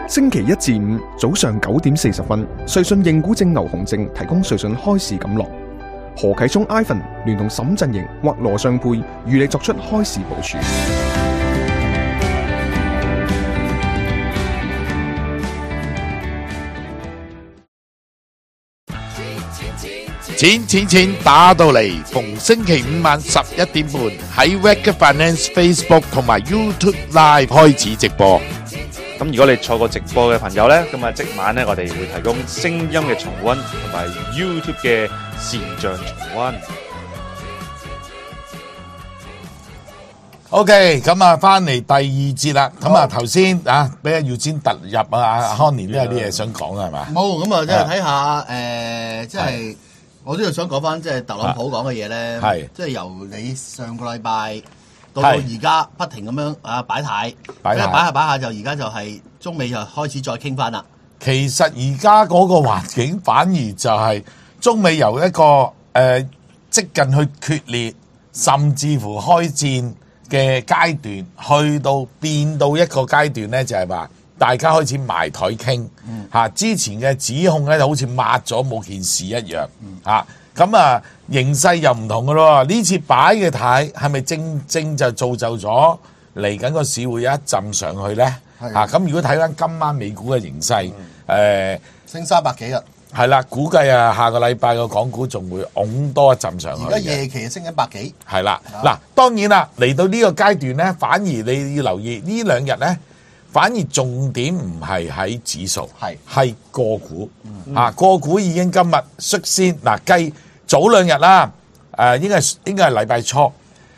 星期一至五早上9點40分，瑞信認股證牛熊證提供瑞信開市錦囊。何啟聰 Ivan 聯同沈振盈或羅尚佩與你作出開市部署。 錢打到嚟，逢星期五晚11點半喺 Wake Finance Facebook 同埋 YouTube Live 開始直播。 咁如果你錯過直播嘅朋友呢，咁啊即晚呢，我哋會提供聲音嘅重溫同埋 YouTube 嘅視像重溫。 OK， 咁啊翻嚟第二節啦。咁啊頭先啊，俾阿耀先突入啊，阿康年都有啲嘢想講係嘛？ 冇，咁啊即係睇下即係我都要想講翻即係特朗普講嘅嘢咧，即係由你上個禮拜到而家不停咁樣啊擺態，擺下就而家就係中美就開始再傾翻啦。 其實而家嗰個環境反而就係中美由一個接近去決裂，甚至乎開戰嘅階段，去到變到一個階段咧，就係話大家開始埋台傾嚇。之前嘅指控咧就好似抹咗冇件事一樣嚇。咁啊形勢又唔同噶咯。呢次擺嘅態係咪正就造就咗嚟緊個市會有一浸上去咧嚇？咁如果睇翻今晚美股嘅形勢， 升300幾日。 係啦，估計啊，下個禮拜個港股仲會拱多一陣上去。 而家夜期升100幾。 係啦，嗱，當然啦，嚟到呢個階段咧，反而你要留意呢兩日咧，反而重點唔係喺指數，係個股。個股已經今日率先嗱計早兩日啦，應該係禮拜初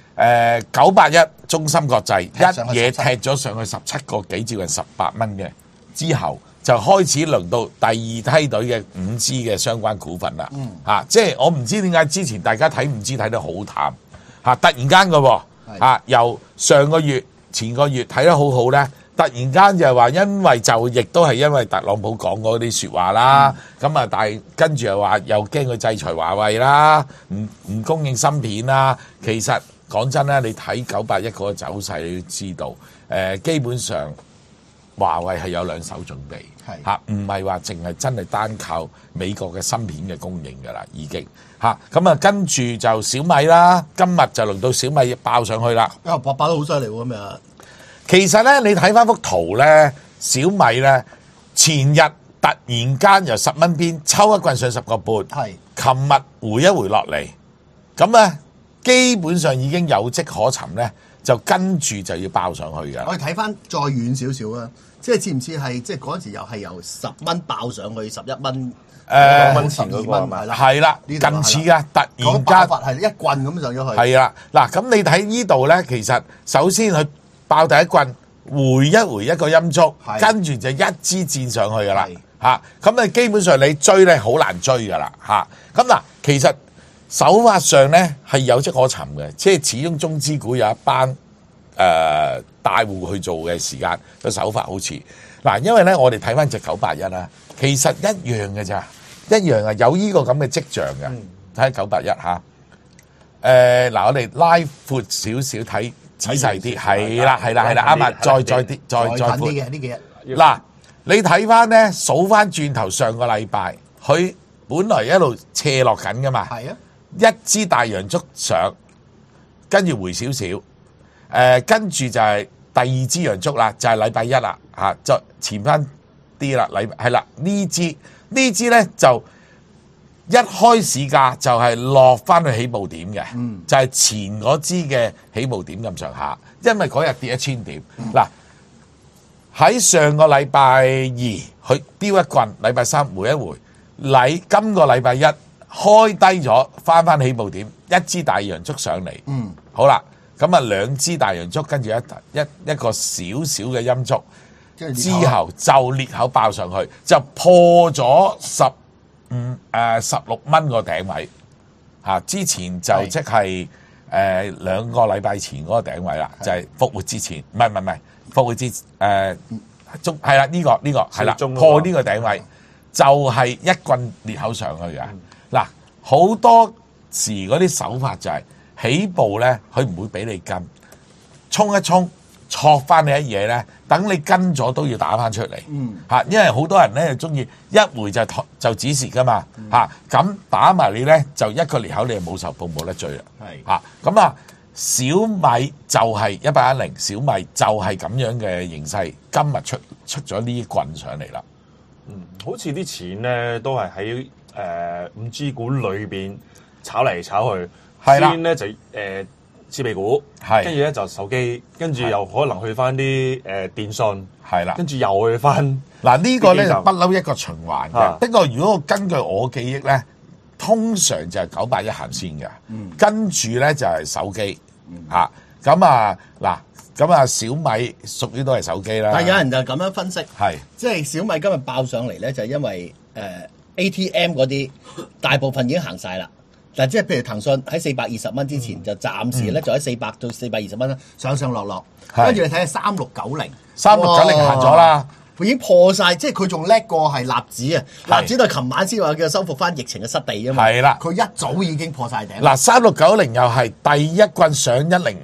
，981中芯國際一嘢踢咗上去17個幾，接近18蚊嘅之後。就開始輪到第二梯隊嘅5G嘅相關股份啦，即係我唔知點解之前大家睇5G睇得好淡，突然間嘅喎，由上個月前個月睇得好好咧，突然間就係話因為就亦都係因為特朗普講嗰啲説話啦，咁啊但係跟住又話又驚佢制裁華為啦，唔供應芯片啦，其實講真咧，你睇981嗰個走勢，你都知道，基本上。華為係有兩手準備，唔係話淨係真係單靠美國嘅芯片嘅供應㗎啦，已經咁啊跟住就小米啦，今日就輪到小米爆上去啦， 爆得好犀利喎今日。 其實咧，你睇翻幅圖咧，小米咧前日突然間由10蚊邊抽一棍上10個半，琴日回一回落嚟，咁咧基本上已經有跡可尋咧。就跟住就要爆上去嘅。 我哋睇翻再遠少少啊，即係似唔似係即係嗰陣時又係由10蚊爆上去11蚊，2蚊前嗰個係啦，近似㗎，突然間爆發係一棍咁上咗去。 係啦，嗱咁你睇呢度咧，其實首先佢爆第一棍，回一回一個陰燭，跟住就一支箭上去㗎啦，咁你基本上你追咧好難追㗎啦，咁嗱其實。手法上咧係有跡可尋嘅，即係始終中資股有一班大戶去做嘅時間個手法好似嗱，因為咧我哋睇翻隻981啦，其實一樣嘅咋，一樣啊有呢個咁嘅跡象嘅，睇下981嚇，嗱我哋拉闊少少睇仔細啲，係啦啱啊，再啲再闊啲嘅呢幾日， 嗱你睇翻咧數翻轉頭上個禮拜，佢本來一路斜落緊噶嘛，係啊。一支大陽燭上，跟住回少少，跟住就係第二支陽燭啦，就係禮拜一啦，再前翻啲啦，係啦，呢支咧就一開市價就係落翻去起步點嘅，就係前嗰支嘅起步點咁上下，因為嗰日跌1000點，嗱喺上個禮拜二佢丟一棍，禮拜三回一回，今個禮拜一。開低咗，翻起步點，一支大陽燭上嚟，好啦，咁啊兩支大陽燭，跟住一個少少嘅陰燭，之後就裂口爆上去，就破咗16蚊個頂位，之前就即係2個禮拜前嗰個頂位啦，就係復活之前，唔係復活之中係啦，呢個係啦，破呢個頂位就係一棍裂口上去嘅。嗱，好多時嗰啲手法就係起步咧，佢唔會俾你跟，衝一衝，除托翻你一嘢咧，等你跟咗都要打翻出嚟。因為好多人咧就中意一回就止蝕噶嘛。咁打埋你咧就一個裂口，你就冇仇報冇得罪啦。咁啊，小米就係1810，小米就係咁樣嘅形勢，今日出咗呢啲棍上嚟啦。 好似啲錢咧都係喺5G 股裏邊炒嚟炒去，先咧就設備股，跟住咧就手機，跟住又可能去翻啲電信，跟住又去翻嗱呢個咧就不嬲一個循環嘅。不過如果根據我記憶咧，通常就係981行先嘅，跟住咧就係手機咁啊嗱。咁啊，小米屬於都係手機啦。 但係有人就咁樣分析，即係小米今日爆上嚟咧，就係因為ATM 嗰啲大部分已經行晒啦。嗱，即係譬如騰訊喺420蚊之前就暫時咧就喺400到420蚊上上落落，跟住你睇下3690 行咗啦。 已經破晒，即係佢仲叻過係納指啊！納指都係琴晚先話叫收復翻疫情嘅失地啊嘛。係啦，佢一早已經破晒頂。 嗱，3690又係第一棍上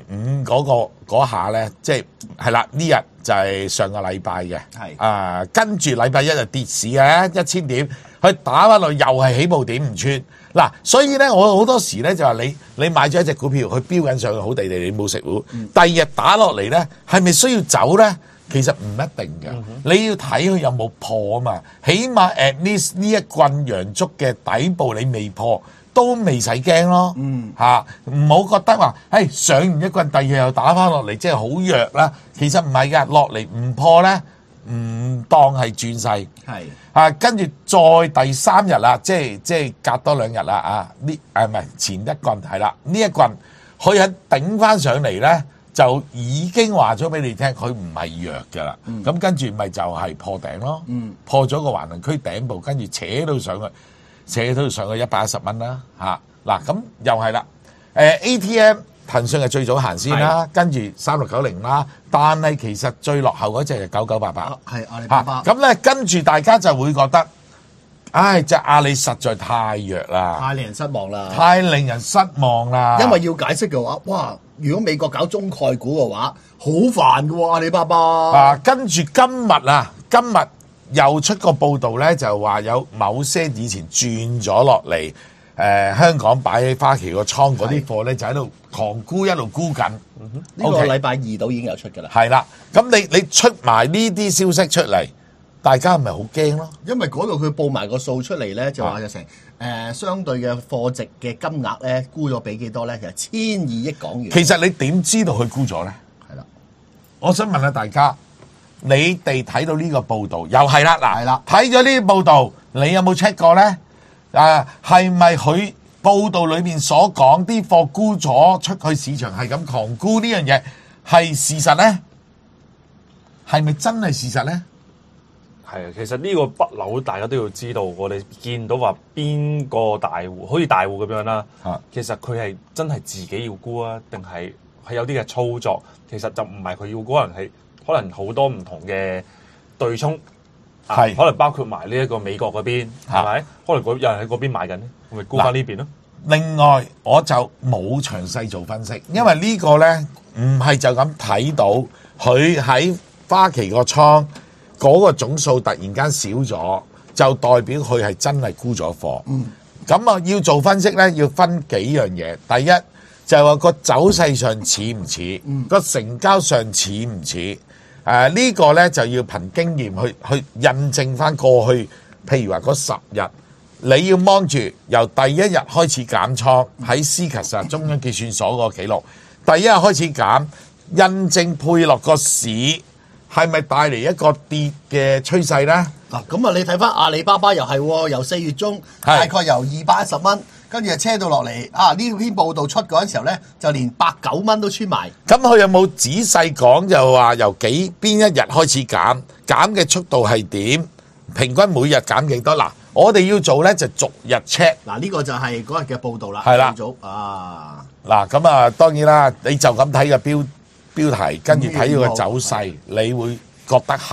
105嗰下咧，即係啦，呢日就係上個禮拜嘅。跟住禮拜一就跌市嘅1000點，佢打翻落又係起步點唔穿。嗱，所以咧我好多時咧就話你買咗一隻股票，佢飆緊上去好地地，你冇食糊。第二日打落嚟咧，係咪需要走咧？其實唔一定嘅，你要睇佢有冇破啊嘛。起碼 at least 呢一棍陽燭嘅底部你未破，都未使驚咯。唔好覺得話，上完一棍，第二日又打翻落嚟，即係好弱啦。其實唔係㗎，落嚟唔破咧，唔當係轉勢。跟住再第3日啦，即係隔多2日啦唔係前一棍係啦，呢一棍佢係頂翻上嚟咧。就已經話咗俾你聽，佢唔係弱嘅啦。咁跟住咪就係破頂咯。破咗個橫行區頂部，跟住扯到上去110蚊啦。嗱，咁又係啦。ATM 騰訊係最早行先啦，跟住3690啦。但係其實最落後嗰隻係9988。 係阿里巴巴。 咁咧跟住大家就會覺得，隻阿里實在太弱啦， 太令人失望啦， 因為要解釋嘅話，哇！如果美國搞中概股嘅話，好煩嘅喎，阿里巴巴。 跟住今日又出個報道咧，就話有某些以前轉咗落嚟香港擺喺花旗個倉嗰啲貨咧，就喺度狂沽，一路沽緊。 呢個禮拜2到已經有出㗎啦。 係啦，咁你出埋呢啲消息出嚟，大家係咪好驚咯？ 因為嗰度佢報埋個數出嚟咧，就話有成相對嘅貨值嘅金額咧，沽咗俾幾多咧？就1200億港元。 其實你點知道佢沽咗咧？ 係啦， 我想問下大家，你哋睇到呢個報道又係啦，嗱，睇咗呢啲報道，你有冇 check 過咧？係咪佢報道裏面所講啲貨沽咗出去市場係咁狂沽呢樣嘢係事實咧？係咪真係事實咧？ 係啊，其實呢個不嬲，大家都要知道。我哋見到話邊個大戶，好似大戶咁樣啦。其實佢係真係自己要沽啊，定係有啲嘅操作？其實就唔係佢要沽，可能好多唔同嘅對沖，可能包括埋呢一個美國嗰邊，係咪？可能有人喺嗰邊買緊咧，咪沽翻呢邊咯。 另外，我就冇詳細做分析，因為呢個咧唔係就咁睇到佢喺花旗個倉。嗰個總數突然間少咗，就代表佢係真係沽咗貨。咁要做分析咧，要分幾樣嘢。第一就係話個走勢上似唔似，個成交上似唔似？呢個咧就要憑經驗去印證翻過去。譬如話嗰10日，你要望住由第一日開始減倉喺 CCASS 中央結算所個記錄，第一日開始減，印證配落個市。係咪帶嚟一個跌嘅趨勢咧？ 嗱，咁你睇翻阿里巴巴又係由4月中大概由210蚊，跟住就車到落嚟。呢篇報道出嗰陣時候咧，就連89蚊都穿埋。 咁佢有冇仔細講就話由邊一日開始減嘅速度係點？平均每日減幾多？嗱，我哋要做咧就逐日 check。 嗱，呢個就係嗰日嘅報道啦。 係啦，嗱咁當然啦，你就咁睇個標題，跟住睇佢個走勢，你會覺得係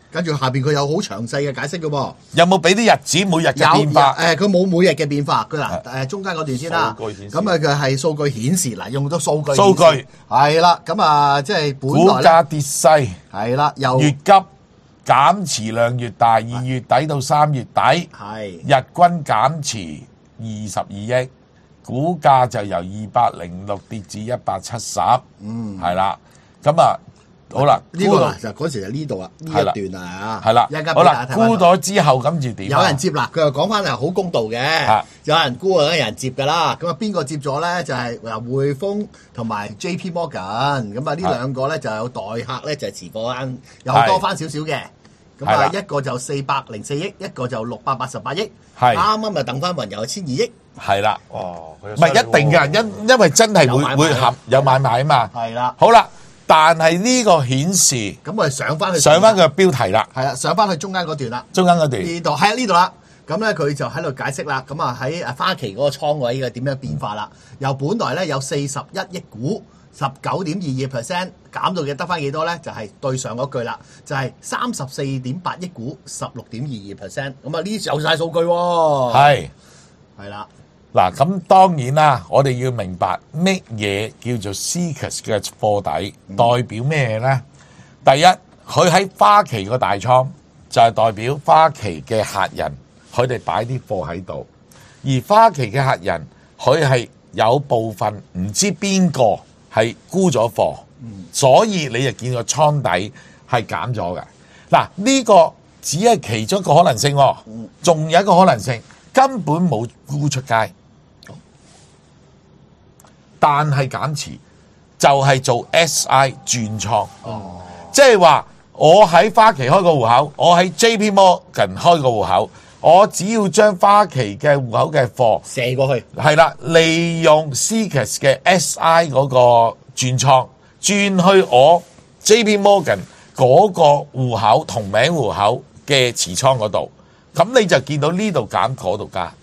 跟住下邊佢有好詳細嘅解釋嘅喎。 有冇俾啲日子每日嘅變化？ 佢冇每日嘅變化。佢嗱中間嗰段先啦。咁佢係數據顯示嗱，用咗數據。 數據係啦，咁即係本來股價跌勢係啦，又越急減持量越大，2月底到3月底日均減持22億，股價就由206跌至170，係啦，咁好啦， 呢個就嗰時就呢度啦，呢一段啊， 係啦，好啦，沽咗之後跟住點？ 有人接啦，佢又講翻係好公道嘅，有人沽啊，有人接噶啦，咁邊個接咗咧？就係匯豐同埋 JP Morgan，咁呢兩個咧就有代客咧就持貨翻，又多翻少少嘅，咁一個就404億，一個就688億，啱啱就等翻雲又1002億。 係啦，唔係一定嘅，因為真係會合有買賣啊嘛。 係啦， 好啦，但係呢個顯示， 咁我哋上翻佢個標題啦。 係啦，上翻去中間嗰段啦。 中間嗰段呢度係呢度啦。咁咧佢就喺度解釋啦。咁喺花旗嗰個倉位嘅點樣變化啦？由本來咧有41億股，19.22%減到嘅得翻幾多咧？就係對上嗰句啦，就係34.8億股，16.22%。咁呢啲有晒數據喎。係啦。 嗱，咁當然啦，我哋要明白乜嘢叫做 CCASS 嘅貨底，代表咩咧？第一，佢喺花旗個大倉就係代表花旗嘅客人，佢哋擺啲貨喺度，而花旗嘅客人佢係有部分唔知邊個係沽咗貨，所以你就見個倉底係減咗嘅。嗱，呢個只係其中一個可能性，仲有一個可能性。根本冇沽出街，但係減持就係做 SI 轉倉，即係話我喺花旗開個戶口，我喺 JP Morgan 開個戶口，我只要將花旗嘅戶口嘅貨射過去， 係啦，利用 CCASS 嘅 SI 嗰個轉倉轉去我 JP Morgan 嗰個戶口同名戶口嘅持倉嗰度。咁你就見到呢度減嗰度加，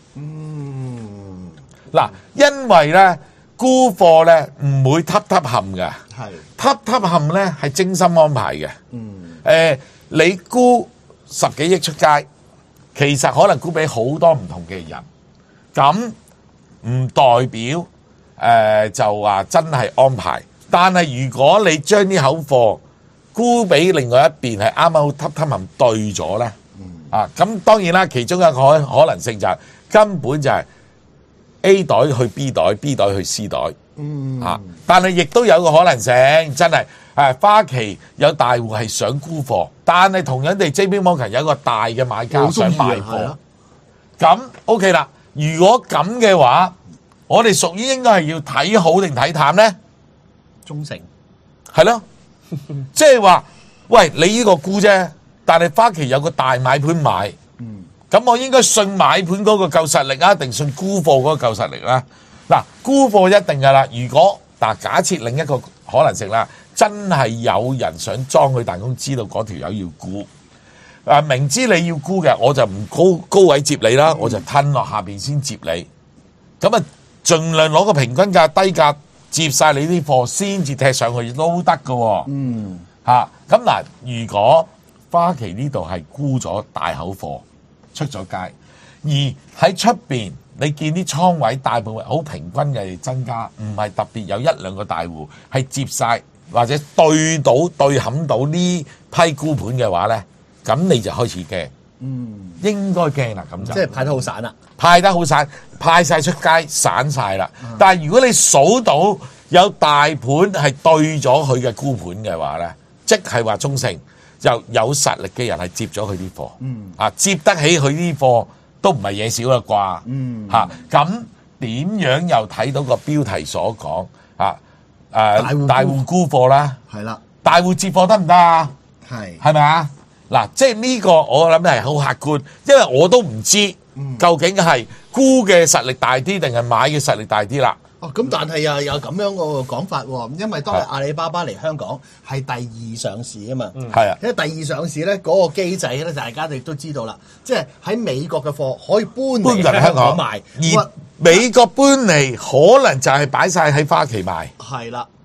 嗱，因為咧沽貨咧唔會揼揼冚嘅，揼揼冚咧係精心安排嘅，你沽10幾億出街，其實可能沽俾好多唔同嘅人，咁唔代表就話真係安排，但係如果你將啲口貨沽俾另外一邊係啱啱好揼揼冚對咗咧。咁當然啦，其中一個可能性就係根本就係 A 袋去 B 袋，B 袋去 C 袋，但係亦都有個可能性，真係花旗有大戶係想沽貨，但係同樣地 JP Morgan 有一個大嘅買家想賣貨，咁 OK 啦。如果咁嘅話，我哋屬於應該係要睇好定睇淡咧？ 中性係咯，即係話，喂，你呢個沽啫。但係花旗有個大買盤買，咁我應該信買盤嗰個夠實力啊，定信沽貨嗰個夠實力啦？嗱，沽貨一定噶啦。如果假設另一個可能性啦，真係有人想裝佢彈弓，知道嗰條友要沽，明知你要沽嘅，我就唔高位接你啦，我就吞落下邊先接你。咁盡量攞個平均價低價接晒你啲貨，先至踢上去都得噶。咁嗱，如果花旗呢度係沽咗大口貨出咗街，而喺出邊你見啲倉位大部分好平均嘅增加，唔係特別有一兩個大戶係接晒或者對冚到呢批沽盤嘅話咧，咁你就開始驚，應該驚啦，咁就即係派得好散啦， 派得好散，派晒出街散晒啦。但係如果你數到有大盤係對咗佢嘅沽盤嘅話咧，即係話中性。有實力嘅人係接咗佢啲貨，接得起佢啲貨都唔係嘢少啦啩，咁點樣又睇到個標題所講大戶沽貨啦，係啦，大戶接貨得唔得啊？係咪啊？嗱，即係呢個我諗係好客觀，因為我都唔知究竟係沽嘅實力大啲定係買嘅實力大啲啦。 咁但係又有咁樣個講法喎，因為當日阿里巴巴嚟香港係第2上市啊嘛，因為第2上市咧嗰個機制咧，大家亦都知道啦，即係喺美國嘅貨可以搬嚟香港賣， 而美國搬嚟可能就係擺晒喺花旗賣， 係啦。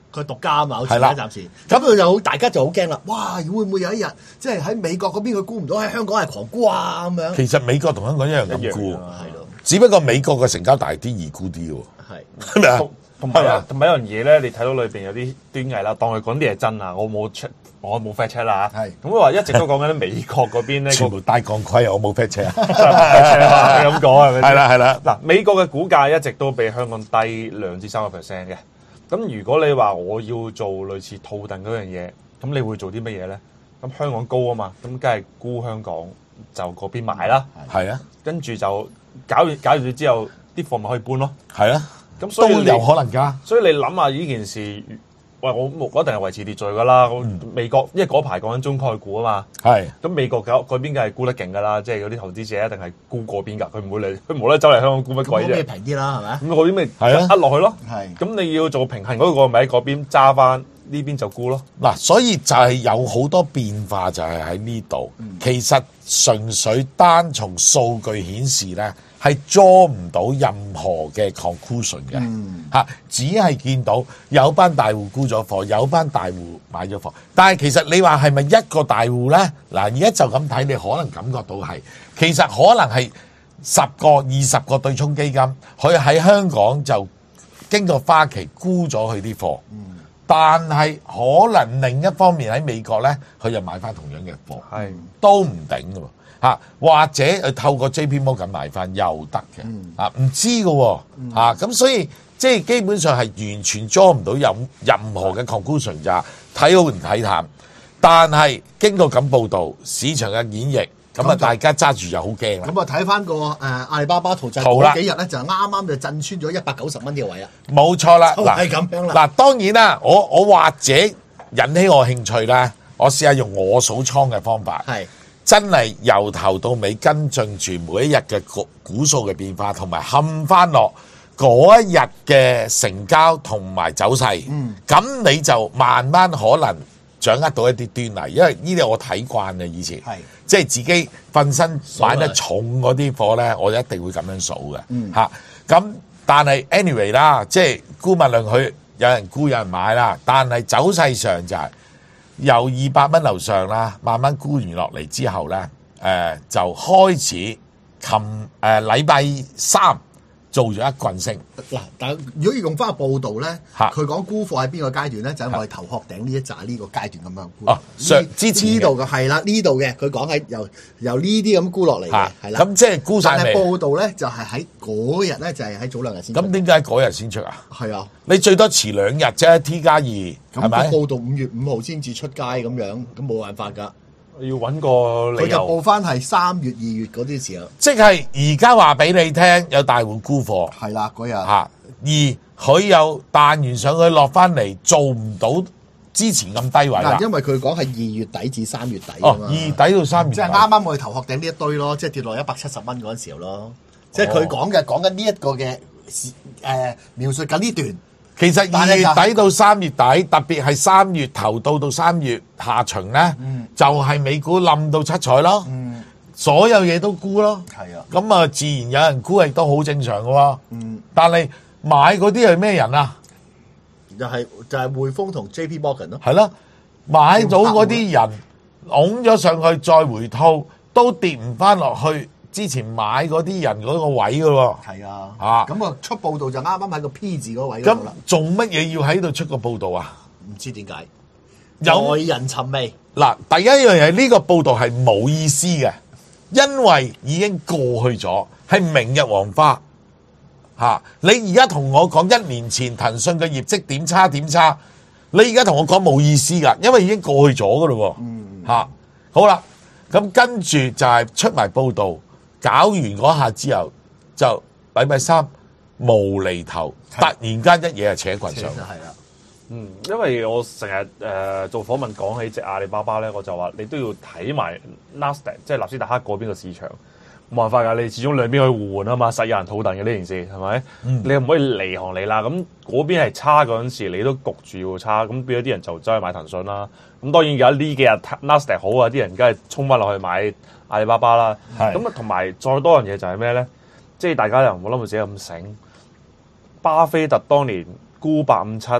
佢獨家啊嘛，好似暫時。咁佢就大家就好驚啦！哇，會唔會有一日即係喺美國嗰邊佢估唔到，喺香港係狂沽啊咁樣？ 其實美國同香港一樣咁沽， 係咯。 只不過美國嘅成交大啲，易沽啲喎。 係咪啊？同埋一樣嘢咧，你睇到裏邊有啲端倪啦，當佢講啲係真啊，我冇 fact check 啦嚇。咁佢話一直都講緊美國嗰邊咧， 全部戴鋼盔啊！我冇 fact check 啊， 咁講係咪？ 係啦。 嗱，美國嘅股價一直都比香港低2至3%嘅。咁如果你話我要做類似套戥嗰樣嘢，咁你會做啲乜嘢咧？咁香港高啊嘛，咁梗係沽香港就嗰邊買啦。 係啊， 跟住就搞完咗之後，啲貨咪可以搬咯。 係啊。 咁所以都有可能㗎， 所以你諗下呢件事，喂，我一定係維持秩序㗎啦。美國因為嗰排講緊中概股啊嘛， 係咁美國嗰邊梗係沽得勁㗎啦，即係嗰啲投資者一定係沽嗰邊㗎，佢唔會嚟，佢冇得走嚟香港沽乜鬼啫。 咁嗰邊平啲啦，係咪？ 咁嗰邊咪壓落去咯。 係。 咁你要做平衡嗰個，咪喺嗰邊揸翻，呢邊就沽咯。 嗱，所以就係有好多變化，就係喺呢度。其實純粹單從數據顯示咧，係捉唔到任何嘅 conclusion 嘅，只係見到有班大戶沽咗貨，有班大戶買咗貨。但係其實你話係咪一個大戶咧？嗱，而家就咁睇，你可能感覺到係，其實可能係10個、20個對沖基金，佢喺香港就經過花旗沽咗佢啲貨，但係可能另一方面喺美國咧，佢就買翻同樣嘅貨，都唔頂㗎喎。或者透過 JP Morgan 買翻又得嘅，唔知嘅喎，咁所以即係基本上係完全裝唔到任何嘅 conclusion， 就睇好唔睇淡。但係經過咁報導，市場嘅演繹，咁大家揸住就好驚啦。 咁睇翻個阿里巴巴圖就嗰幾日咧，就啱啱就震穿咗190蚊嘅位啦。 冇錯啦， 係咁樣啦。 嗱，當然啦，我或者引起我興趣啦，我試下用我數倉嘅方法。係。真係由頭到尾跟進住每一日嘅股數嘅變化，同埋冚翻落嗰一日嘅成交同埋走勢。咁你就慢慢可能掌握到一啲端倪，因為呢啲我睇慣嘅以前，即係自己瞓身買得重嗰啲貨咧，我一定會咁樣數嘅。咁但係 anyway 啦，即係沽物量佢有人沽有人買啦，但係走勢上就係。由200蚊樓上啦，慢慢沽完落嚟之後咧，就開始禮拜3做咗一棍升。嗱， 但如果要用翻個報導咧，佢講沽貨喺邊個階段咧？就係我哋頭殼頂呢一紮呢個階段咁樣沽。 之前呢度嘅係啦，呢度嘅佢講係由呢啲咁沽落嚟嘅，係啦。 咁即係沽晒未？ 但係報導咧就係喺嗰日咧，就係喺早2日先出。 咁點解嗰日先出啊？ 係啊， 你最多遲2日啫 T+2，係咪？ 咁報導5月5號先至出街咁樣，咁冇辦法㗎。 要揾個理由。 佢就報翻係3月2月嗰啲時候。 即係而家話俾你聽，有大戶沽貨。 係啦，嗰日。 而佢又彈完上去落翻嚟，做唔到之前咁低位啦。 因為佢講係2月底至3月底啊嘛。 2月底到3月底。 即係啱啱我哋頭殼頂呢一堆咯，即係跌落170蚊嗰陣時候咯。即係佢講緊呢一個嘅描述緊呢段。 其實2月底到3月底，特別係3月頭到3月下旬咧，就係美股冧到七彩咯，所有嘢都沽咯。係啊，咁啊自然有人沽亦都好正常嘅喎。但係買嗰啲係咩人啊？ 就係匯豐同 JP Morgan 咯。 係咯，買到嗰啲人拱咗上去再回吐，都跌唔翻落去之前買嗰啲人嗰個位嘅喎。係啊， 咁啊出報道就啱啱喺個 P 字嗰位。 咁做乜嘢要喺度出個報道啊？ 唔知點解有耐人尋味。 嗱，第一樣嘢呢個報道係冇意思嘅，因為已經過去咗，係明日黃花。你而家同我講1年前騰訊嘅業績點差，你而家同我講冇意思噶，因為已經過去咗噶咯喎。好啦，咁跟住就係出埋報道，搞完嗰下之後，就禮拜3無厘頭，突然間一嘢就扯棍上。 係啦。 因為我成日做訪問講起隻阿里巴巴咧，我就話你都要睇埋 Nasdaq， 即係納斯達克嗰邊嘅市場。冇辦法㗎，你始終兩邊可以互換啊嘛，實有人套戥嘅呢件事係咪？你又唔可以離行離啦。咁嗰邊係差嗰陣時，你都焗住要差，咁變咗啲人就走去買騰訊啦。咁當然而家呢幾日 Nasdaq 好啊，啲人梗係衝翻落去買阿里巴巴啦。咁啊，同埋再多樣嘢就係咩咧？即係大家又唔好諗到自己咁醒。巴菲特當年沽857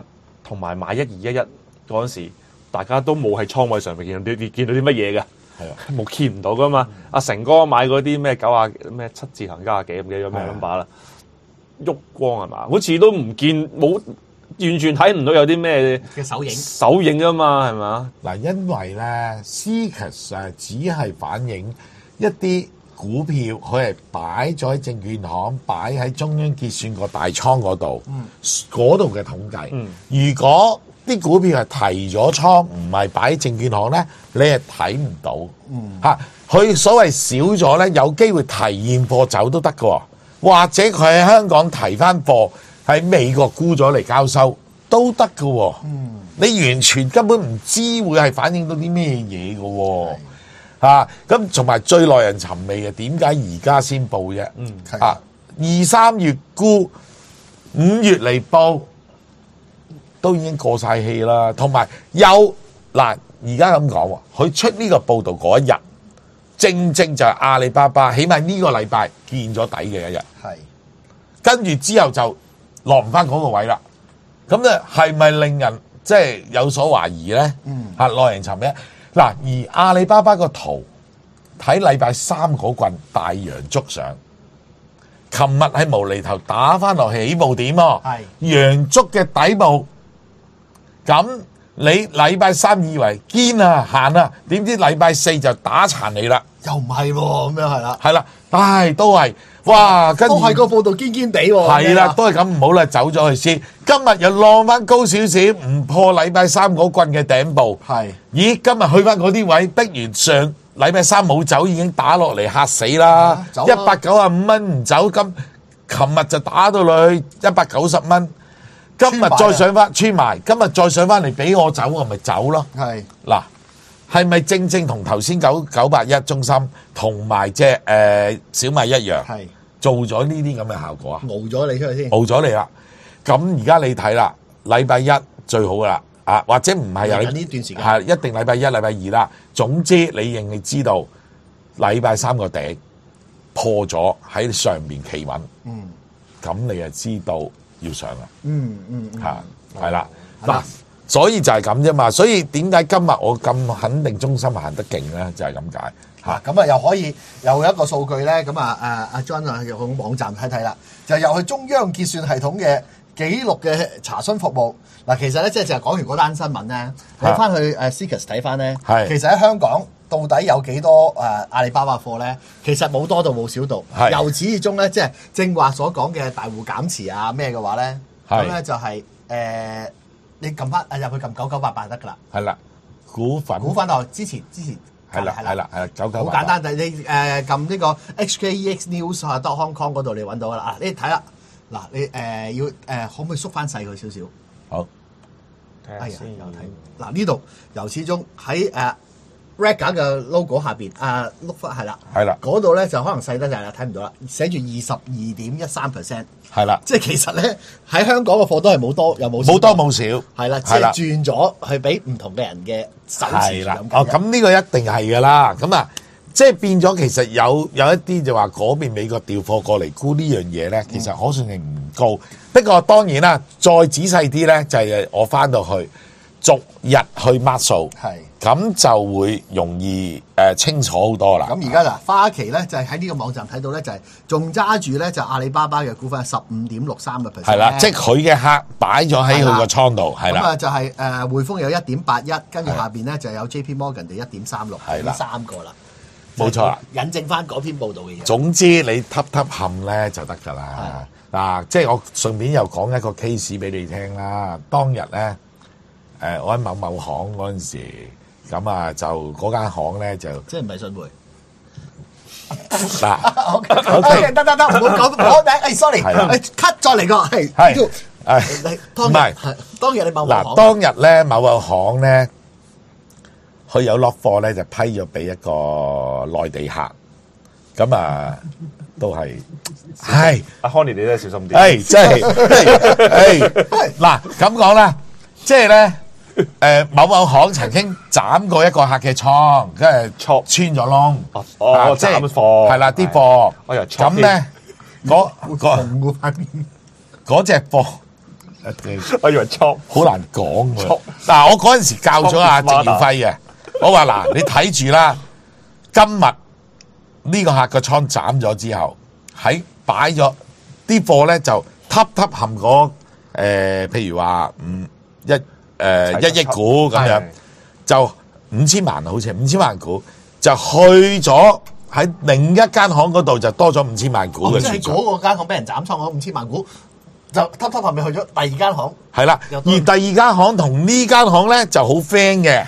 同埋買1211嗰陣時，大家都冇喺倉位上面見到啲乜嘢嘅， 係啊， 冇見唔到噶嘛。阿成哥買嗰啲咩咩7字頭90幾咁嘅咩 number 啦，旭光係嘛？好似都唔見冇，完全睇唔到有啲咩嘅手影啊嘛，係嘛？ 嗱，因為咧 CCASS 只係反映一啲股票，佢係擺咗喺證券行，擺喺中央結算個大倉嗰度，嗰度嘅統計。如果啲股票係提咗倉，唔係擺喺證券行咧，你係睇唔到。嚇，佢所謂少咗咧，有機會提現貨走都得嘅，或者佢喺香港提翻貨，喺美國沽咗嚟交收都得嘅。你完全根本唔知會係反映到啲咩嘢嘅。咁同埋最耐人尋味嘅，點解而家先報啫？2、3月沽，5月嚟報，都已經過晒氣啦。同埋嗱，而家咁講喎，佢出呢個報導嗰一日，正正就係阿里巴巴，起碼呢個禮拜見咗底嘅一日。係，跟住之後就落唔翻嗰個位啦。咁咧係咪令人即係有所懷疑咧？耐人尋味。嗱，而阿里巴巴個圖睇禮拜3嗰棍大陽燭上，琴日喺無厘頭打翻落起步點喎，陽燭嘅底部，咁你禮拜3以為堅啊行啊，點知禮拜4就打殘你啦， 又唔係喎，咁樣係啦， 係啦，唉，都係，哇，跟住都係個報道堅堅地喎， 係啦，都係咁，唔好啦，走咗去先。今日又浪翻高少少，唔破禮拜3嗰棍嘅頂部。係，咦，今日去翻嗰啲位，逼完上禮拜3冇走，已經打落嚟嚇死啦！195蚊唔走，琴日就打到落去190蚊，今日再上翻穿埋，今日再上翻嚟俾我走，我咪走咯。係，嗱，係咪正正同頭先981中心同埋隻小米一樣？係。做咗呢啲咁嘅效果啊！ 熬咗你出去先， 熬咗你啦。咁而家你睇啦，禮拜1最好啦，或者唔係有呢段時間係一定禮拜1、禮拜2啦。總之你認係知道禮拜3個頂破咗喺上面企穩，咁你就知道要上啦。係啦，嗱，所以就係咁啫嘛。所以點解今日我咁肯定中心行得勁咧？就係咁解。 咁又可以又有一個數據咧，咁阿 John 又去網站睇睇啦，就又去中央結算系統嘅記錄嘅查詢服務。嗱，其實咧即係就係講完嗰單新聞咧，你翻去CCASS 睇翻咧，其實喺香港到底有幾多阿里巴巴貨咧？其實冇多到冇少到，由始至終咧，即係正話所講嘅大戶減持啊咩嘅話咧，咁咧就係你撳翻入去撳9988得噶啦。係啦，股份之前。係啦，9988好簡單，你撳呢個 HKEXnews.Hong.Kong 嗰度你揾到啦。你睇啦，嗱你要可唔可以縮翻細佢少少？好，睇下先。嗱呢度由始終喺Rega 嘅 logo 下邊碌翻係啦，嗰度咧就可能細得滯啦，睇唔到啦，寫住22.13%。係啦，即係其實咧喺香港嘅貨都係冇多又冇多冇少，係啦， 即係轉咗去俾唔同嘅人嘅手持咁。 咁呢個一定係噶啦。咁即係變咗，其實有一啲就話嗰邊美國調貨過嚟沽呢樣嘢咧，其實可信性唔高。不過當然啦，再仔細啲咧，就係我翻到去逐日去 mark 數，咁就會容易清楚好多啦。 咁而家花旗咧就係喺呢個網站睇到咧，就係仲揸住咧就阿里巴巴嘅股份15.63%。 係啦，即係佢嘅客擺咗喺佢個倉度，係啦。 咁就係匯豐有1.81，跟住下邊咧就有 JP Morgan 就1.36，係啦，3個啦。 冇錯啦， 引證翻嗰篇報道嘅嘢。 總之你揼冚咧就得㗎啦。嗱，即係我順便又講一個 case 俾你聽啦。當日咧，我喺某某行嗰陣時，咁就嗰間行咧就即係唔係信匯。 嗱 ，OK，得，唔好講名。sorry，cut 再嚟個係。唔係，當日你某某行。 嗱，當日咧某某行咧，佢有落貨咧就批咗俾一個內地客，咁都係，係阿 Connie 你都係小心啲， 即係，嗱咁講啦，即係咧，某某行曾經斬過一個客嘅倉，跟住穿咗窿， 即係貨， 係啦啲貨，咁咧嗰隻貨我以為錯， 好難講喎。嗱，我嗰陣時教咗阿鄭耀輝嘅，我話嗱，你睇住啦，今日呢個客個倉斬咗之後，喺擺咗啲貨咧就揼冚嗰譬如話1億股咁樣，就5000萬，好似5000萬股，就去咗喺另一間行嗰度就多咗5000萬股嘅。 即係嗰個間行俾人斬倉嗰5000萬股，就揼係咪去咗第二間行？ 係啦，而第二間行同呢間行咧就好 friend 嘅。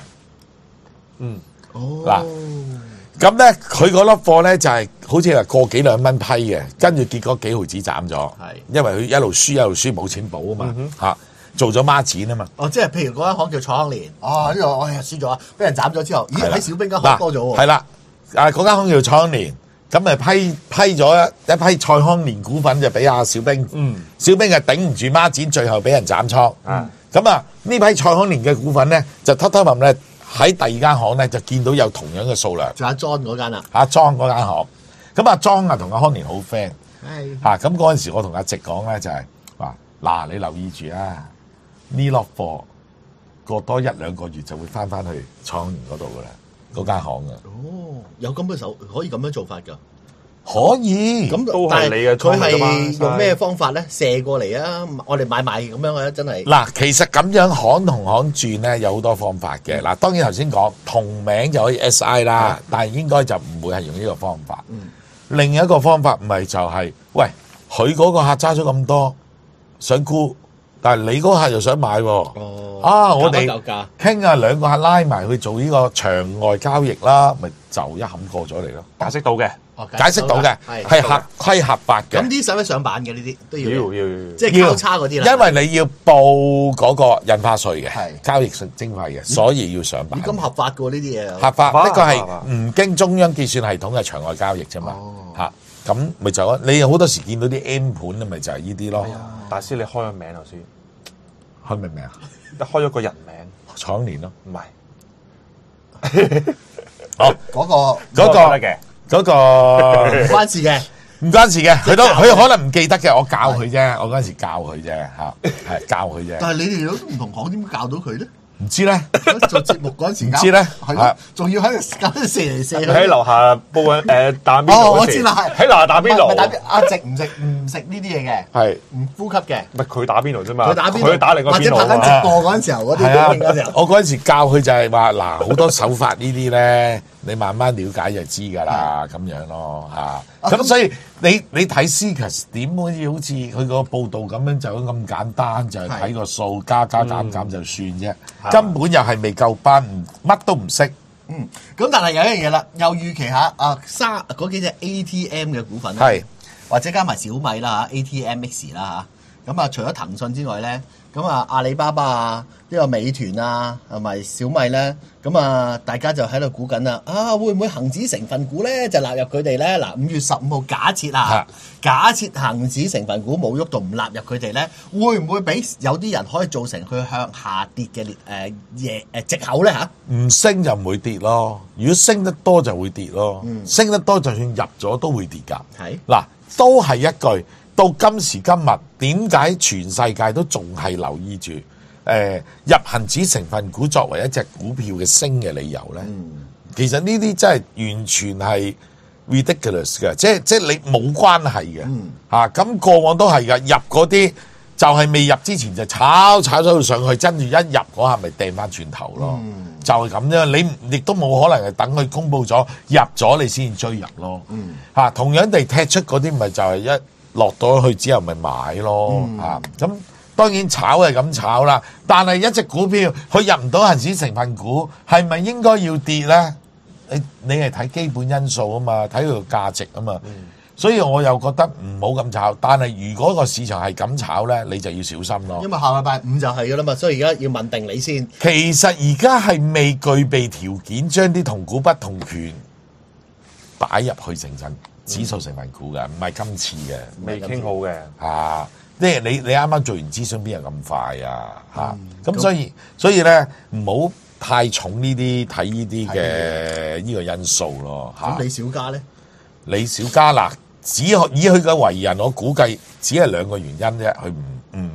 嗱，咁咧佢嗰粒貨咧就係好似話個幾兩蚊批嘅，跟住結果幾毫子斬咗，因為佢一路輸冇錢補啊嘛，嚇做咗孖展啊嘛。 哦，即係譬如嗰間行叫蔡康年，呢度我輸咗啊，俾人斬咗之後，咦喺小兵間行多咗喎。 係啦，嗰間行叫蔡康年，咁咪批咗一批蔡康年股份就俾阿小兵，小兵係頂唔住孖展，最後俾人斬倉。咁啊呢批蔡康年嘅股份咧就冚咧。喺第二間行咧就見到有同樣嘅數量， 仲有阿莊嗰間啊， 阿莊嗰間行，咁阿莊啊同阿康年好 friend， 咁嗰陣時我同阿直講咧就係話嗱，你留意住啊，呢粒貨過多1-2個月就會翻去創年嗰度噶啦，嗰間行嘅。 哦，有咁嘅手可以咁樣做法㗎？ 可以， 咁都係你嘅佢係用咩方法咧？射過嚟啊！我哋買賣咁樣嘅，真係嗱，其實咁樣行同行轉咧有好多方法嘅。嗱，當然頭先講同名就可以 SI 啦，但係應該就唔會係用呢個方法。另一個方法唔係就係，喂，佢嗰個客揸咗咁多想沽，但係你嗰個客又想買喎。我哋傾下兩個客拉埋去做呢個場外交易啦，咪就一冚過咗嚟咯。 解釋到嘅。 解釋到嘅，係合規合法嘅。 咁啲使唔使上版嘅？呢啲都要， 即係交叉嗰啲啦。 因為你要報嗰個印花稅嘅，交易稅徵費嘅，所以要上版。 咁合法嘅喎呢啲嘢。 合法，呢個係唔經中央結算系統嘅場外交易啫嘛。嚇，咁咪就你好多時見到啲 M 盤啊，咪就係呢啲咯。 大師，你開個名頭先， 開咩名啊？ 開咗個人名， 廠年咯， 唔係。 好，嗰個嘅。 嗰個唔關事嘅， 唔關事嘅，佢可能唔記得嘅，我教佢啫，我嗰陣時教佢啫嚇，係教佢啫。 但係你哋都唔同行，點教到佢咧？ 唔知咧， 做節目嗰陣時， 唔知咧， 係咯，仲要喺度射嚟射去。 喺樓下煲打邊爐。 我知啦，係喺樓下打邊爐。 阿直唔食呢啲嘢嘅， 係唔呼吸嘅。 唔係佢打邊爐啫嘛， 佢打另個邊爐。 或者拍緊直播嗰陣時候嗰啲， 我嗰陣時教佢就係話嗱，好多手法呢啲咧，你慢慢了解就知㗎啦，咁樣咯嚇。咁所以你睇 CCASS 點好似佢個報道咁樣就咁簡單，就係睇個數加減就算啫。根本又係未夠班，乜都唔識。 咁但係有一樣嘢啦，又預期下嗰幾隻 ATM 嘅股份係或者加埋小米啦嚇 ，ATMX 啦嚇。咁除咗騰訊之外咧，咁阿里巴巴啊，呢個美團啊，同埋小米咧，咁大家就喺度估緊啦。會唔會恒指成分股咧就納入佢哋咧？嗱5月15號假設恒指成分股冇喐到唔納入佢哋咧，會唔會俾有啲人可以造成佢向下跌嘅藉口咧嚇？ 唔升就唔會跌咯，如果升得多就會跌咯。升得多就算入咗都會跌㗎。 係嗱，都係一句。到今時今日，點解全世界都仲係留意住入恒指成分股作為一隻股票嘅升嘅理由咧？其實呢啲真係完全係 ridiculous 嘅，即係你冇關係嘅嚇。咁過往都係㗎，入嗰啲就係未入之前就炒咗到上去，跟住一入嗰下咪掟翻轉頭咯。就係咁樣，你亦都冇可能係等佢公佈咗入咗你先追入咯。同樣地踢出嗰啲咪就係一落到去之後咪買咯咁當然炒係咁炒啦，但係一隻股票佢入唔到恒指成分股，係咪應該要跌咧？你係睇基本因素啊嘛，睇佢個價值啊嘛，所以我又覺得唔好咁炒。但係如果個市場係咁炒咧，你就要小心咯。 因為下禮拜5就係噶啦嘛，所以而家要問定你先。 其實而家係未具備條件將啲同股不同權擺入去成分指數成分股嘅，唔係今次嘅， 未傾好嘅即係你啱啱做完諮詢，邊有咁快啊？咁所以咧唔好太重呢啲睇呢啲嘅呢個因素咯。 咁李小加咧？ 李小加嗱，以佢嘅為人，我估計只係2個原因啫，佢唔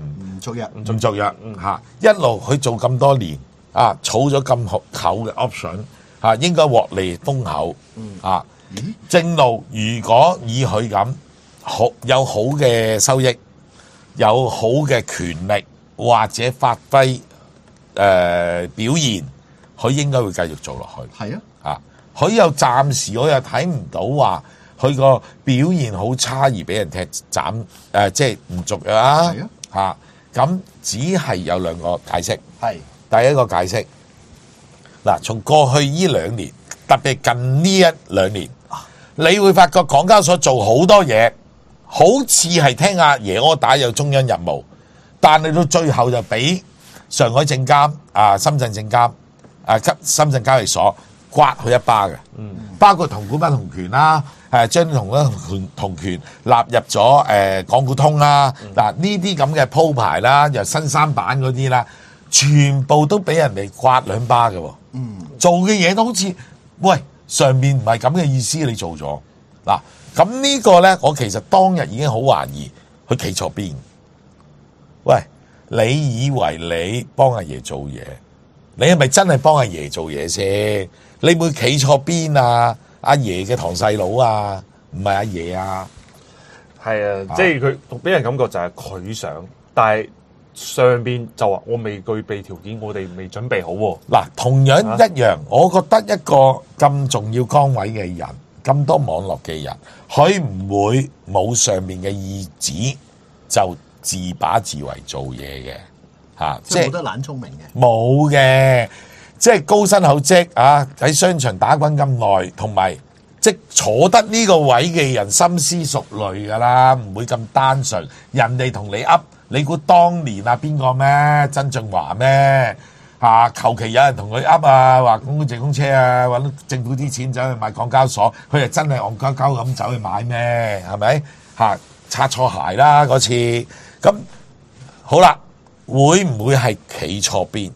唔續約嚇，一路佢做咁多年啊，儲咗咁厚嘅 option 嚇，應該獲利豐厚啊。正路如果以佢咁有好嘅收益，有好嘅權力或者發揮表現，佢應該會繼續做落去。 係啊，佢又暫時我又睇唔到話佢個表現好差而俾人踢斬即係唔續約啊。嚇，咁只係有兩個解釋。 係第一個解釋嗱，從過去呢2年，特別近呢1-2年，你會發覺港交所做好多嘢，好似係聽阿爺柯打有中央任務，但係到最後就俾上海證監深圳證監深圳交易所刮佢一巴嘅。包括同股不同權啦，將同權納入咗港股通啦。嗱，呢啲咁嘅鋪排啦，又新三板嗰啲啦，全部都俾人哋刮2巴嘅。做嘅嘢都好似喂，上面唔係咁嘅意思，你做咗嗱，咁呢個咧，我其實當日已經好懷疑佢企錯邊。喂，你以為你幫阿爺做嘢，你係咪真係幫阿爺做嘢先？你會企錯邊啊？阿爺嘅堂細佬啊，唔係阿爺啊？ 係啊，即係佢俾人感覺就係佢想，但係上邊就話我未具備條件，我哋未準備好喎。 嗱，同樣一樣，我覺得一個咁重要崗位嘅人，咁多網絡嘅人，佢唔會冇上面嘅意旨就自把自為做嘢嘅嚇， 即係冇得懶聰明嘅， 冇嘅，即係高薪厚職啊！喺商場打滾咁耐，同埋即坐得呢個位嘅人深思熟慮噶啦，唔會咁單純。人哋同你噏，你估當年邊個咩？曾俊華咩？求其有人同佢噏話公共直通車啊，揾政府啲錢走去買港交所，佢係真係戇鳩鳩咁走去買咩？係咪？擦錯鞋啦嗰次。咁好啦，會唔會係企錯邊？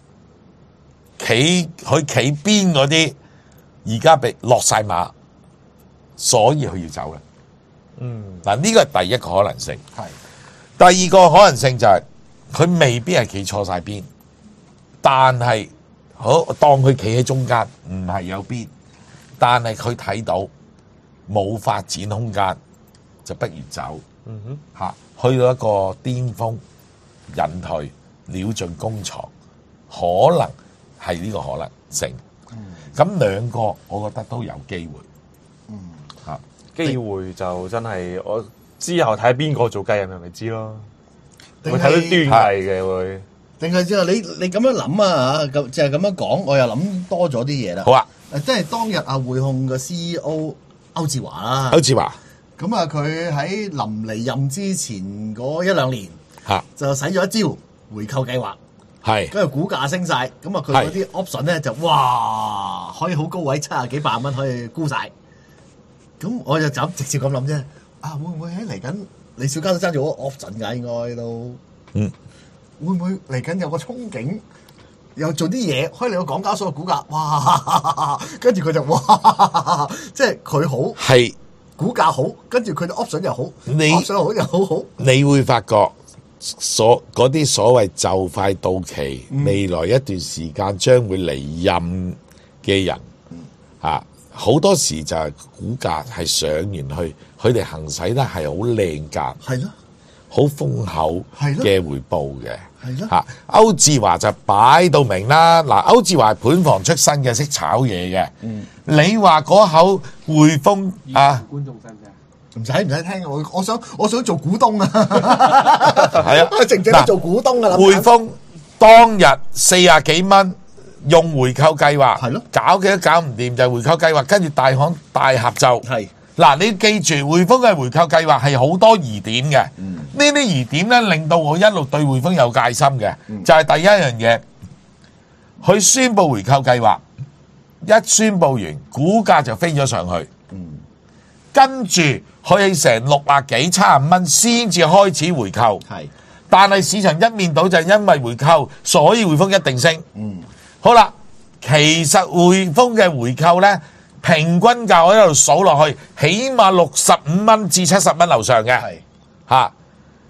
企邊嗰啲而家被落晒馬，所以佢要走啦。嗱，呢個係第一個可能性。第二個可能性就係佢未必係企錯晒邊，但係好當佢企喺中間，唔係有邊，但係佢睇到冇發展空間，就不如走。去到一個巔峰，引退，料盡工廠，可能係呢個可能性。咁兩個，我覺得都有機會。 機會就真係我之後睇邊個做繼任咪知咯，會睇到端倪嘅會。 定係之後你咁樣諗啊嚇，就係咁樣講，我又諗多咗啲嘢啦。 好啊， 即係當日匯控嘅 CEO 歐志華啦。 歐志華。 咁啊，佢喺臨離任之前嗰1-2年，就使咗一招回購計劃，跟住股價升晒，咁啊佢嗰啲 option 咧就哇可以好高位70幾百蚊可以沽晒。咁我就直接咁諗啫，會唔會喺嚟緊李小加都揸住嗰個 option 㗎？應該都，會唔會嚟緊有個憧憬，又做啲嘢可以令到港交所嘅股價哇，跟住佢就哇，即係佢好係。股價好，跟住佢嘅 option 又好，option 好又好好。你會發覺嗰啲所謂就快到期，未來一段時間將會離任嘅人，好多時就係股價係上完去，佢哋行使得係好靚價，係咯，好豐厚嘅回報嘅。係咯，歐志華就擺到明啦。嗱，歐志華係盤房出身嘅，識炒嘢嘅。你話嗰口匯豐觀眾使唔使？唔使聽，我想做股東啊！係啊，靜靜做股東啊！匯豐當日40幾蚊用回購計劃，係咯，搞嘅都搞唔掂，就係回購計劃，跟住大行大合奏。係嗱，你記住匯豐嘅回購計劃係好多疑點嘅。呢啲疑點咧，令到我一路對匯豐有戒心嘅，就係第一樣嘢，佢宣布回購計劃，一宣布完，股價就飛咗上去，跟住佢成60幾70蚊先至開始回購，但係市場一面倒就係因為回購，所以匯豐一定升。好啦，其實匯豐嘅回購咧，平均價我一路數落去，起碼65蚊至70蚊樓上嘅，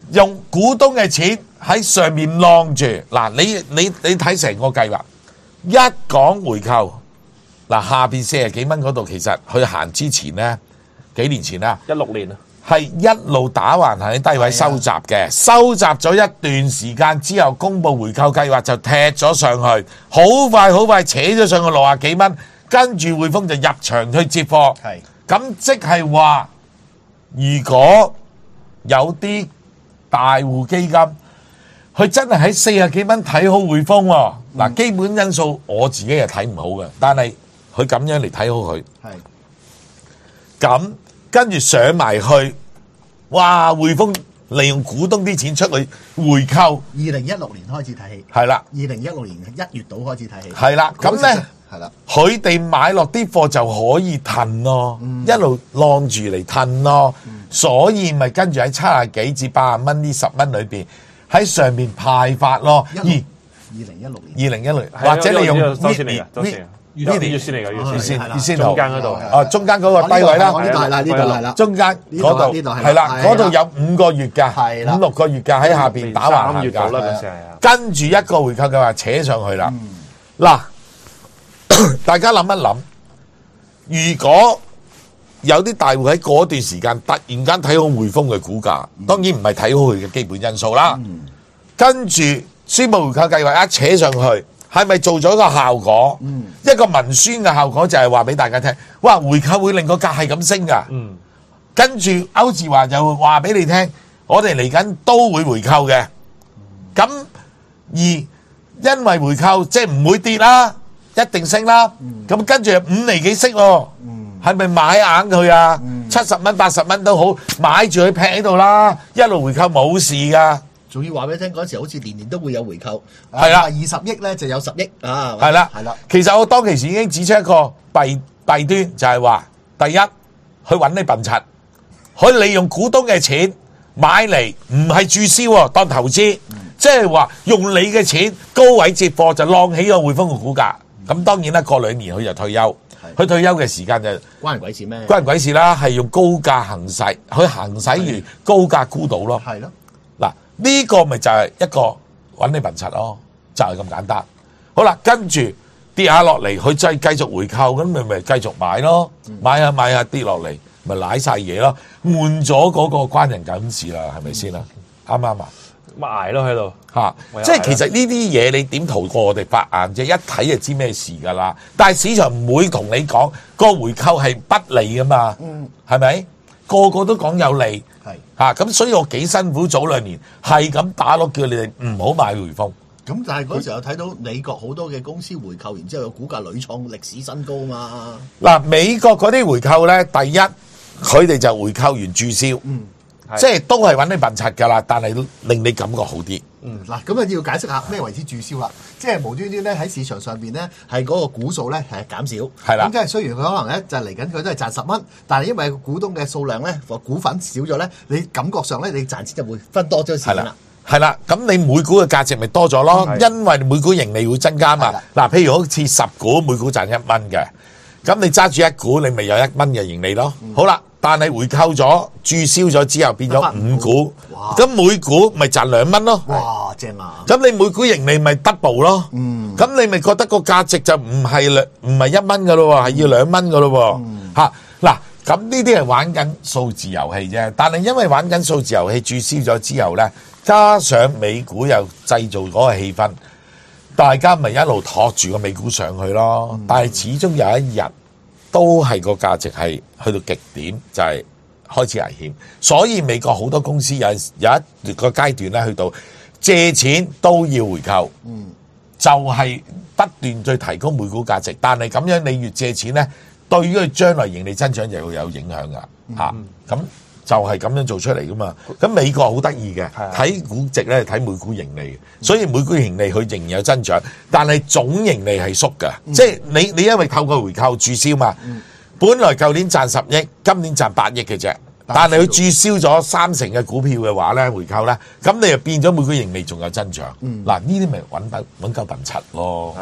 用股東嘅錢喺上面晾住。嗱，你睇成個計劃，一講回購，嗱下邊40幾蚊嗰度，其實佢行之前咧，幾年前啦 ，16年啊， 係一路打橫行喺低位收集嘅，收集咗一段時間之後，公佈回購計劃就踢咗上去，好快扯咗上去60幾蚊，跟住匯豐就入場去接貨。係，咁即係話，如果有啲大戶基金，佢真係喺40幾蚊睇好匯豐喎。嗱，基本因素我自己係睇唔好嘅，但係佢咁樣嚟睇好佢，咁跟住上埋去，哇！匯豐利用股東啲錢出去回購 ，2016年開始睇起， 係啦 ，2016年1月度開始睇起， 係啦，咁咧係啦， 佢哋買落啲貨就可以褪咯，一路晾住嚟褪咯，所以咪跟住喺70幾至80蚊呢10蚊裏邊喺上面派發咯。2016年，或者你用周線嚟嘅，月線嚟嘅， 月線中間嗰度， 中間嗰個低位啦， 呢度係啦， 中間嗰度係啦，嗰度有5個月㗎，5、6個月㗎喺下邊打橫行㗎，跟住一個回購嘅話扯上去啦。嗱，大家諗一諗，如果有啲大戶喺嗰段時間突然間睇好匯豐嘅股價，當然唔係睇好佢嘅基本因素啦，跟住宣布回購計劃一扯上去。係咪做咗一個效果？一個文宣嘅效果就係話俾大家聽，哇！回購會令個價係咁升噶。跟住歐志華就話俾你聽，我哋嚟緊都會回購嘅。咁而因為回購即係唔會跌啦，一定升啦。咁跟住5厘幾息喎，係咪買硬佢啊？70蚊、80蚊都好，買住佢劈喺度啦，一路回購冇事噶。 仲要話俾你聽，嗰陣時好似年年都會有回購， 係啦 ，20億咧就有10億啊， 係啦， 係啦。 其實我當其時已經指出一個弊端，就係話，第一，佢揾你笨柒，佢利用股東嘅錢買嚟，唔係注銷喎，當投資，即係話用你嘅錢高位接貨就晾起個匯豐嘅股價。咁當然啦，過2年佢就退休，佢退休嘅時間就關人鬼事咩？ 關人鬼事啦，係用高價行使，佢行使完高價沽到咯。 係咯。 嗱，呢個咪就係一個揾你笨柒咯，就係咁簡單。好啦，跟住跌下落嚟，佢再繼續回購，咁咪繼續買咯，買下跌落嚟，咪瀨晒嘢咯，換咗嗰個關人緊事啦，係咪先啦？啱唔啱啊？ 咪捱咯喺度嚇，即係其實呢啲嘢你點逃過我哋法眼啫？一睇就知咩事㗎啦。但係市場唔會同你講個回購係不利㗎嘛，係咪？個個都講有利。咁所以我幾辛苦早2年係咁打落，叫你哋唔好買匯豐。 咁但係嗰時候睇到美國好多嘅公司回購，然之後個股價屢創歷史新高嘛。 嗱，美國嗰啲回購咧，第一佢哋就回購完註銷，即係都係揾你笨柒㗎啦，但係令你感覺好啲。 嗱，咁啊要解釋下咩為之註銷啦？即係無端端咧喺市場上邊咧係嗰個股數咧係減少， 係啦。 咁即係雖然佢可能咧就嚟緊佢都係賺10蚊，但係因為股東嘅數量咧個股份少咗咧，你感覺上咧你賺錢就會分多咗錢啦。 係啦，咁你每股嘅價值咪多咗咯，因為每股盈利會增加嘛。嗱，譬如好似10股每股賺1蚊嘅，咁你揸住1股，你咪有1蚊嘅盈利咯。好啦，但係回購咗、註銷咗之後變咗5股，咁每股咪賺2蚊咯。 哇，正啊！ 咁你每股盈利咪 double 咯。咁你咪覺得個價值就唔係1蚊噶咯，係要2蚊噶咯。嚇嗱，咁呢啲係玩緊數字遊戲啫。但係因為玩緊數字遊戲註銷咗之後咧，加上美股又製造嗰個氣氛，大家咪一路托住個美股上去咯。但係始終有一日都係個價值係去到極點，就係開始危險。所以美國好多公司有一個階段咧，去到借錢都要回購，就係不斷再提高每股價值。但係咁樣你越借錢咧，對於佢將來盈利增長就會有影響噶。咁就係咁樣做出嚟噶嘛。咁美國好得意嘅，睇估值咧睇每股盈利嘅，所以每股盈利佢仍然有增長，但係總盈利係縮㗎。即係你因為透過回購註銷嘛，本來舊年賺10億，今年賺8億嘅啫。但係佢註銷咗30%嘅股票嘅話咧，回購咧，咁你就變咗每股盈利仲有增長。嗱，呢啲咪揾夠笨柒咯。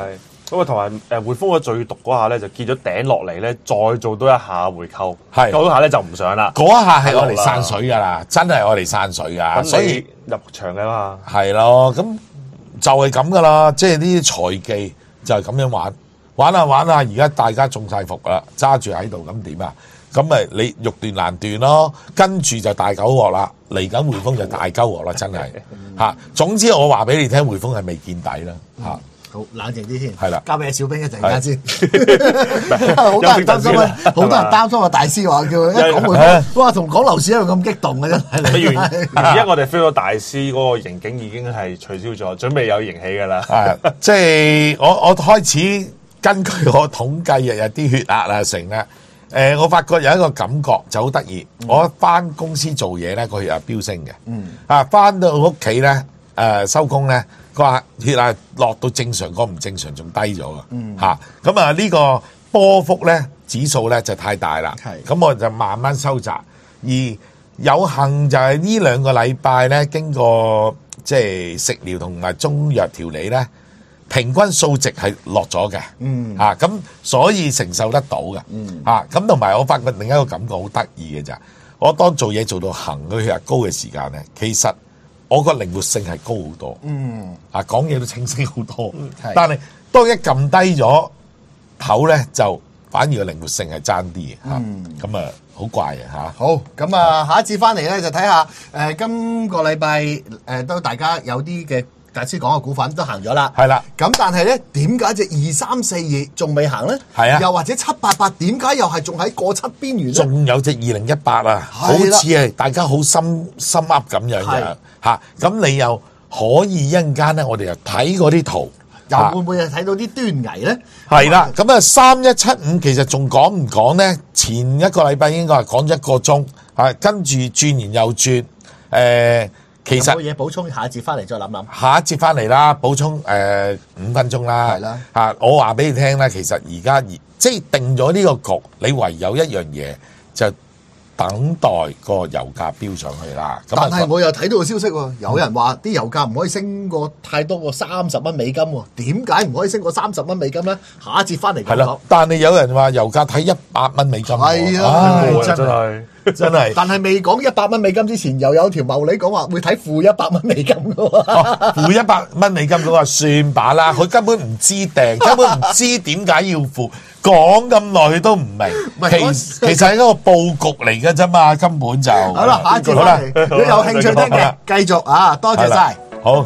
咁啊，同埋匯豐嘅最毒嗰下咧，就見咗頂落嚟咧，再做多一下回購，嗰下咧就唔上啦。 嗰一下係我嚟散水噶啦，真係我嚟散水噶，所以入場噶嘛。 係咯，咁就係咁噶啦，即係呢啲財技就係咁樣玩下，而家大家中晒伏啦，揸住喺度咁點啊？咁咪你欲斷難斷咯，跟住就大狗鑊啦，嚟緊匯豐就大鳩鑊啦，真係嚇。總之我話俾你聽，匯豐係未見底啦嚇。 好冷靜啲先， 係啦， 交俾阿小兵一陣間先。好多人擔心啊，好多人擔心啊，大師話叫一講匯豐，哇，同講樓市一樣咁激動嘅真係。 而家我哋 feel 到大師嗰個刑警已經係取消咗，準備有刑起㗎啦。 係，即係我開始根據我統計日日啲血壓啊成啦。我發覺有一個感覺就好得意，我翻公司做嘢咧，個血壓飆升嘅。翻到屋企咧，收工咧，個血壓落到正常，個唔正常仲低咗㗎。咁啊呢個波幅咧指數咧就太大啦。咁我就慢慢收窄。而有幸就係呢2個禮拜咧，經過即係食療同埋中藥調理咧。平均數值係落咗嘅，咁所以承受得到嘅，咁同埋我發覺另一個感覺好得意嘅咋，我當做嘢做到行個血壓高嘅時間咧，其實我個靈活性係高好多，講嘢都清晰好多，但係當一撳低咗頭咧，就反而個靈活性係爭啲嘅，咁啊好怪嘅嚇。 好，咁啊下一節翻嚟咧就睇下今個禮拜都大家有啲嘅。大師講嘅股份都行咗啦， 係啦。咁但係咧，點解隻2342仲未行咧？ 係啊。 又或者788點解又係仲喺過7邊緣咧？ 仲有隻2018啊，好似係大家好心噏咁樣嘅嚇。咁你又可以一陣間咧，我哋又睇嗰啲圖， 又會唔會係睇到啲端倪咧？ 係啦。咁啊3175其實仲講唔講咧？前一個禮拜應該係講咗1個鐘，跟住轉完又轉，其實有冇嘢補充？下一節翻嚟再諗諗。 下一節翻嚟啦，補充5分鐘啦。係啦，我話俾你聽啦，其實而家即係定咗呢個局，你唯有一樣嘢就等待個油價飆上去啦。 但係我又睇到個消息喎，有人話啲油價唔可以升過太多過30蚊美金喎。點解唔可以升過30蚊美金咧？下一節翻嚟講。係啦， 但係有人話油價睇100蚊美金。 係啊， 真係。 但係未講100蚊美金之前，又有條茂利講話會睇負100蚊美金嘅喎。 負100蚊美金嗰個算把啦，佢根本唔知訂，根本唔知點解要負，講咁耐佢都唔明。其實係一個佈局嚟嘅啫嘛，根本就。 好啦，下一節翻嚟，如果有興趣聽嘅，繼續啊，多謝晒。 好。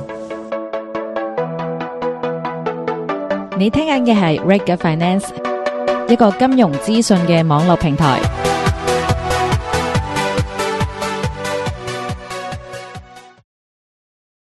你聽緊嘅係 Reg Finance，一個金融資訊嘅網絡平台。